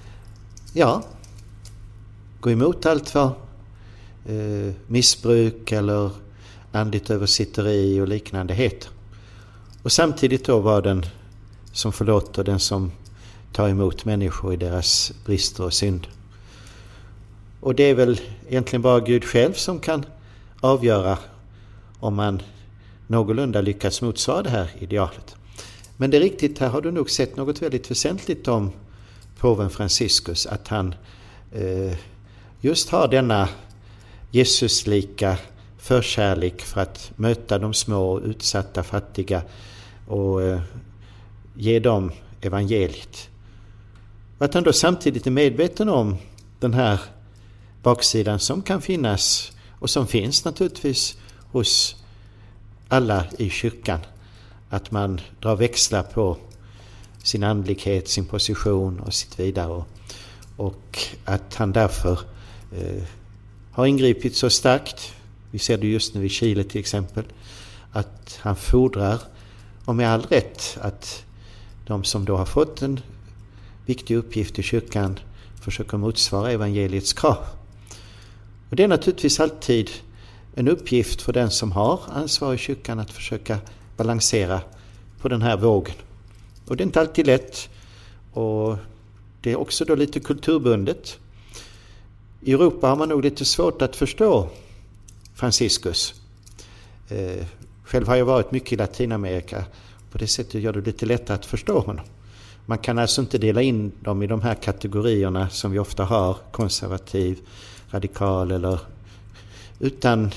gå emot allt vad missbruk eller andligt översitteri och liknande heter. Och samtidigt då vara den som förlåter, den som tar emot människor i deras brister och synd. Och det är väl egentligen bara Gud själv som kan avgöra om man någorlunda lyckas motsvara det här idealet. Men det är riktigt, här har du nog sett något väldigt väsentligt om påven Franciscus, att han just har denna Jesuslika förkärlek för att möta de små, utsatta, fattiga och ge dem evangeliet. Och att han då samtidigt är medveten om den här baksidan som kan finnas och som finns naturligtvis hos alla i kyrkan. Att man drar växlar på sin andlighet, sin position och sitt vidare. Och att han därför har ingripit så starkt. Vi ser det just nu i Chile till exempel. Att han fordrar, och med all rätt, att de som då har fått en viktig uppgift i kyrkan försöker motsvara evangeliets krav. Och det är naturligtvis alltid en uppgift för den som har ansvar i kyrkan att försöka balansera på den här vågen. Och det är inte alltid lätt, och det är också då lite kulturbundet. I Europa har man nog lite svårt att förstå Franciscus. Själv har jag varit mycket i Latinamerika. På det sättet gör det lite lättare att förstå honom. Man kan alltså inte dela in dem i de här kategorierna som vi ofta har, konservativ, radikal eller, utan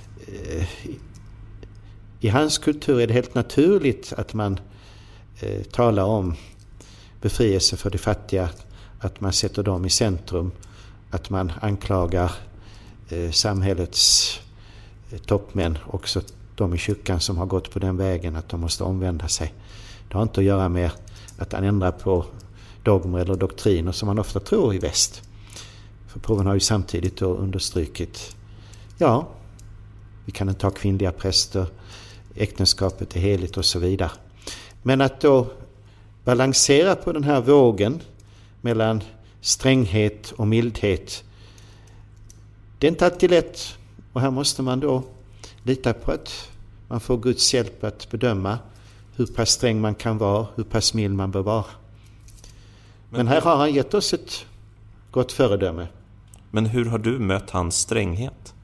i hans kultur är det helt naturligt att man talar om befrielse för de fattiga, att man sätter dem i centrum, att man anklagar samhällets toppmän, också de i kyrkan som har gått på den vägen, att de måste omvända sig. Det har inte att göra med att ändra på dogmer eller doktriner som man ofta tror i väst. För påven har ju samtidigt då understrukit, ja, vi kan inte ha kvinnliga präster, äktenskapet är heligt och så vidare. Men att då balansera på den här vågen mellan stränghet och mildhet, det är inte alltid lätt. Och här måste man då lita på att man får Guds hjälp att bedöma hur pass sträng man kan vara, hur pass mild man bör vara. Men här har han gett oss ett gott föredöme. Men hur har du mött hans stränghet?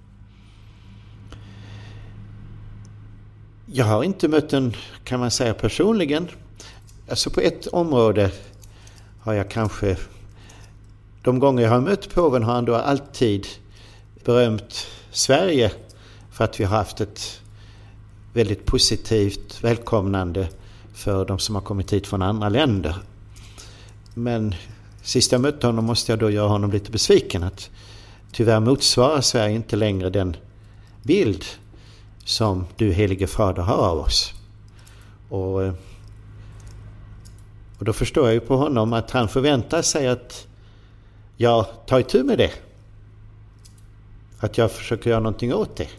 Jag har inte mött den, kan man säga, personligen. Alltså på ett område har jag kanske, de gånger jag har mött påven har han då alltid berömt Sverige för att vi har haft ett väldigt positivt välkomnande för de som har kommit hit från andra länder. Men sist jag mötte honom måste jag då göra honom lite besviken, att tyvärr motsvarar Sverige inte längre den bild som du, helige fader, har av oss. Och då förstår jag ju på honom att han förväntar sig att jag tar itu med det. Att jag försöker göra någonting åt det.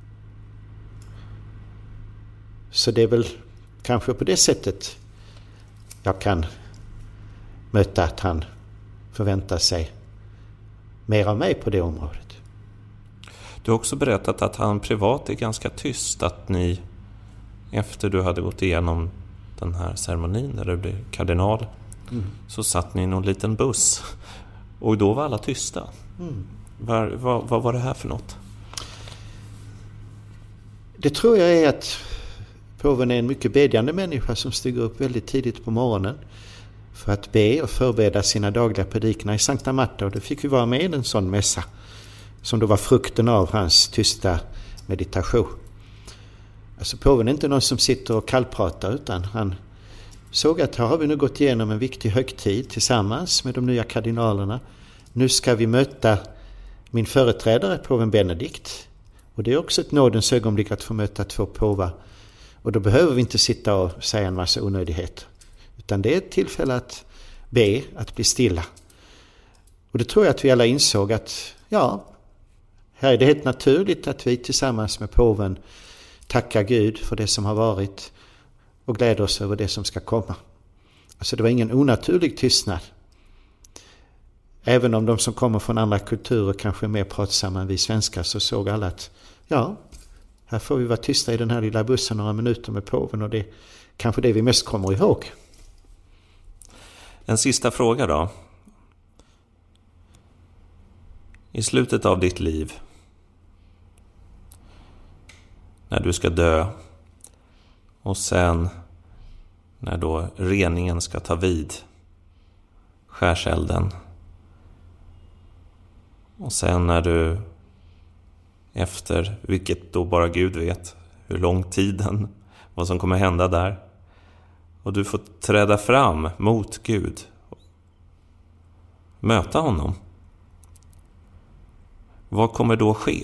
Så det är väl kanske på det sättet jag kan möta att han förväntar sig mer av mig på det området. Du har också berättat att han privat är ganska tyst, att ni efter du hade gått igenom den här ceremonin där du blev kardinal så satt ni i någon liten buss och då var alla tysta. Vad var det här för något? Det tror jag är att påven är en mycket bedjande människa som stiger upp väldigt tidigt på morgonen för att be och förbereda sina dagliga predikningar i Sankta Marta, och det fick vi vara med i en sån mässa som då var frukten av hans tysta meditation. Alltså påven är inte någon som sitter och kallpratar, utan han såg att här har vi nu gått igenom en viktig högtid tillsammans med de nya kardinalerna. Nu ska vi möta min företrädare, påven Benedikt. Och det är också ett nådens ögonblick att få möta 2 påvar. Och då behöver vi inte sitta och säga en massa onödigheter. Utan det är ett tillfälle att be, att bli stilla. Och det tror jag att vi alla insåg att, ja, här är det helt naturligt att vi tillsammans med påven tackar Gud för det som har varit och gläder oss över det som ska komma. Alltså det var ingen onaturlig tystnad. Även om de som kommer från andra kulturer kanske är mer pratsamma än vi svenskar, så såg alla att ja, här får vi vara tysta i den här lilla bussen några minuter med påven, och det är kanske det vi mest kommer ihåg. En sista fråga då. I slutet av ditt liv, när du ska dö och sen när då reningen ska ta vid, skärselden, och sen när du efter, vilket då bara Gud vet hur lång tiden, vad som kommer hända där, och du får träda fram mot Gud, möta honom, vad kommer då ske?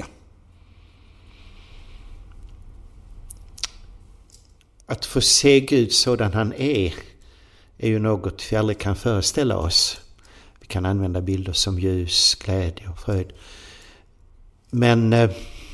Att få se Gud sådan han är ju något vi aldrig kan föreställa oss. Vi kan använda bilder som ljus, glädje och fröjd. Men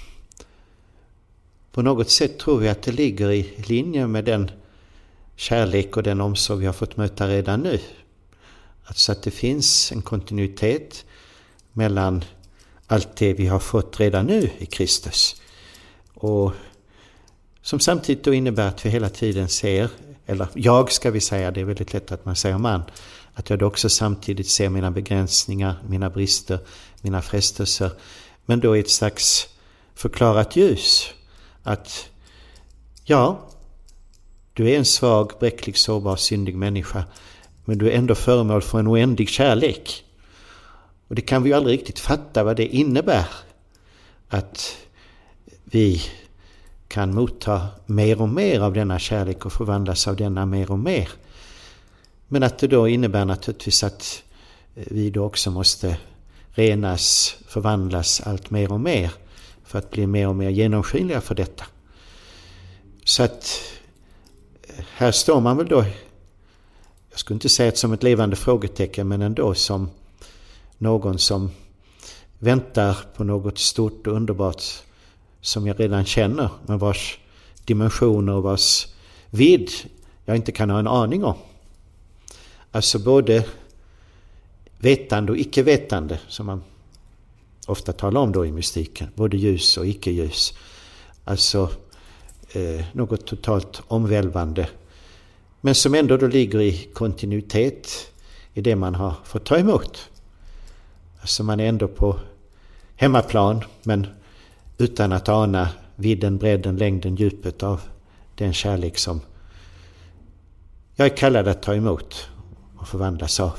på något sätt tror vi att det ligger i linje med den kärlek och den omsorg vi har fått möta redan nu. Alltså att det finns en kontinuitet mellan allt det vi har fått redan nu i Kristus. Och som samtidigt då innebär att vi hela tiden ser, eller jag ska vi säga, det är väldigt lätt att man säger man, att jag då också samtidigt ser mina begränsningar, mina brister, mina frestelser, men då i ett slags förklarat ljus. Att ja, du är en svag, bräcklig, sårbar, syndig människa, men du är ändå föremål för en oändlig kärlek. Och det kan vi ju aldrig riktigt fatta vad det innebär, att vi kan motta mer och mer av denna kärlek och förvandlas av denna mer och mer. Men att det då innebär naturligtvis att vi då också måste renas, förvandlas allt mer och mer för att bli mer och mer genomskinliga för detta. Så att här står man väl då, jag skulle inte säga det som ett levande frågetecken, men ändå som någon som väntar på något stort och underbart som jag redan känner, men vars dimensioner och vars vidd jag inte kan ha en aning om. Alltså både vetande och icke-vetande, som man ofta talar om då i mystiken. Både ljus och icke-ljus. Alltså något totalt omvälvande. Men som ändå då ligger i kontinuitet i det man har fått ta emot. Alltså man är ändå på hemmaplan, men utan att ana vidden, bredden, längden, djupet av den kärlek som jag är kallad att ta emot och förvandlas av.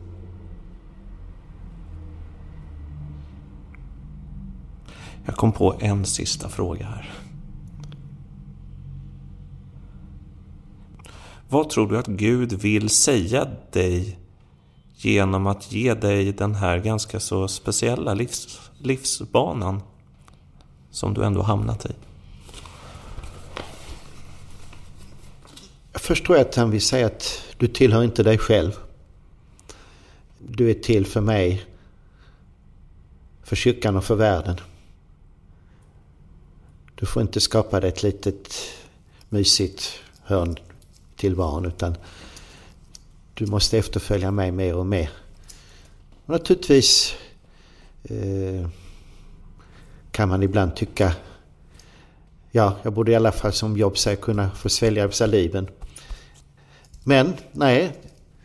Jag kom på en sista fråga här. Vad tror du att Gud vill säga dig genom att ge dig den här ganska så speciella livsbanan som du ändå hamnat i? Först tror jag att han vill säga att du tillhör inte dig själv. Du är till för mig, för kyrkan och för världen. Du får inte skapa dig ett litet mysigt hörn tillvaron, utan du måste efterfölja mig mer och mer. Och naturligtvis kan man ibland tycka, ja, jag borde i alla fall som jobb säga kunna få svälja saliven. Men nej,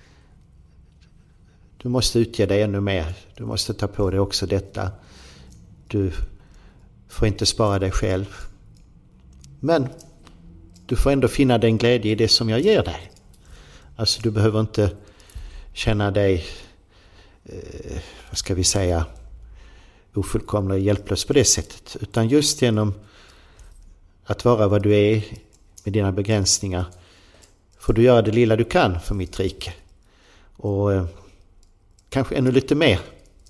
du måste utge dig ännu mer. Du måste ta på dig också detta. Du får inte spara dig själv. Men du får ändå finna den glädje i det som jag ger dig. Alltså du behöver inte känna dig, vad ska vi säga, ofullkomlig och hjälplös på det sättet. Utan just genom att vara vad du är med dina begränsningar får du göra det lilla du kan för mitt rike. Och kanske ännu lite mer.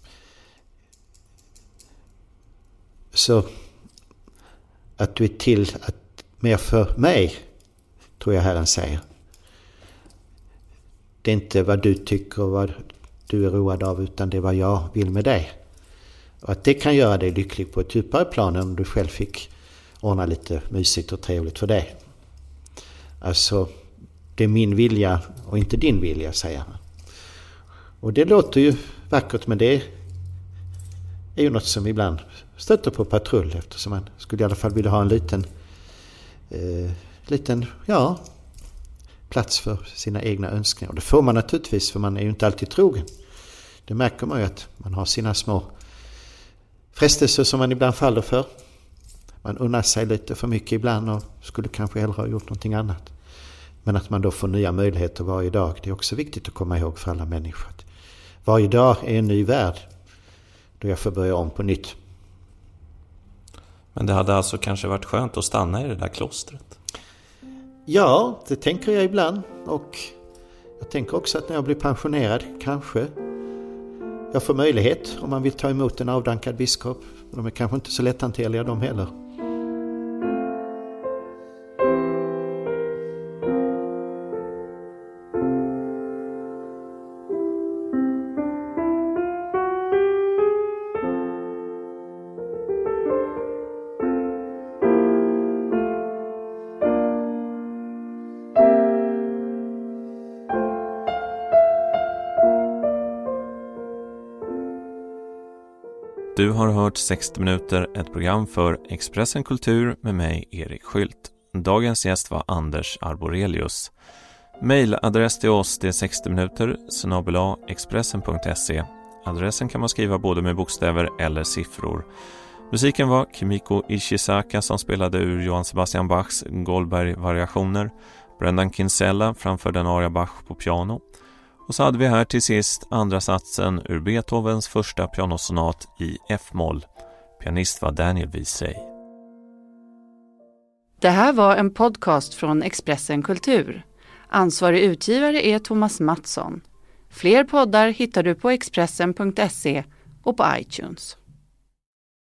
Så att du är till att mer för mig, tror jag Herren säger. Det är inte vad du tycker och vad du är road av, utan det är vad jag vill med dig. Och att det kan göra dig lycklig på ett djupare plan än om du själv fick ordna lite mysigt och trevligt för dig. Alltså, det är min vilja och inte din vilja, säger han. Och det låter ju vackert, men det är ju något som ibland stöter på patrull, eftersom man skulle i alla fall vilja ha en liten plats för sina egna önskningar. Och det får man naturligtvis, för man är ju inte alltid trogen. Det märker man ju att man har sina små frestelser som man ibland faller för. Man unnar sig lite för mycket ibland och skulle kanske hellre ha gjort någonting annat. Men att man då får nya möjligheter varje dag, det är också viktigt att komma ihåg för alla människor. Varje dag är en ny värld då jag får börja om på nytt. Men det hade alltså kanske varit skönt att stanna i det där klostret? Ja, det tänker jag ibland. Och jag tänker också att när jag blir pensionerad kanske jag får möjlighet, om man vill ta emot en avdankad biskop. De är kanske inte så lätthanterliga de heller. Du har hört 60 minuter, ett program för Expressen Kultur med mig, Erik Skylt. Dagens gäst var Anders Arborelius. Mailadress till oss är 60minuter@expressen.se. Adressen kan man skriva både med bokstäver eller siffror. Musiken var Kimiko Ishizaka som spelade ur Johann Sebastian Bachs Goldberg-variationer. Brendan Kinsella framförde en aria Bach på piano. Och så hade vi här till sist andra satsen ur Beethovens första pianosonat i F-moll. Pianist var Daniel Wiesey. Det här var en podcast från Expressen Kultur. Ansvarig utgivare är Thomas Mattsson. Fler poddar hittar du på Expressen.se och på iTunes.